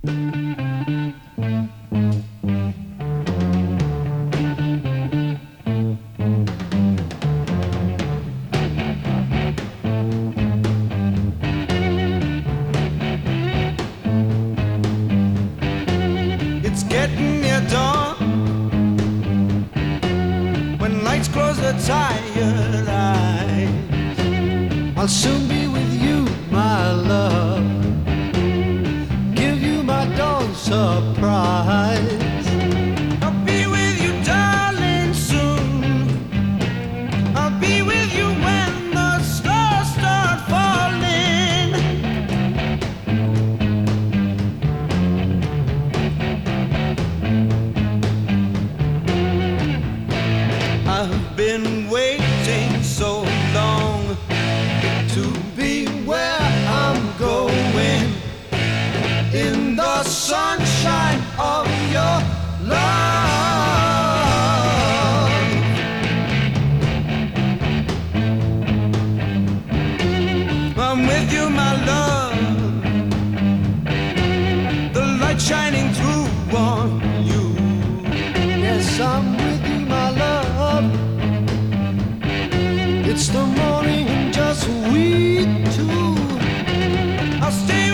It's getting near dawn when lights close the tired eyes. I'll soon be with you, my love. Give you my dawn surprise. I'll be with you, darling, soon. I'll be with you when the stars start falling. I've been waiting so long to be where I'm going, in the sunshine of your love. I'm with you, my love, the light shining through on you. Yes, I'm with you, my love. It's the morning and just we two. I'll stay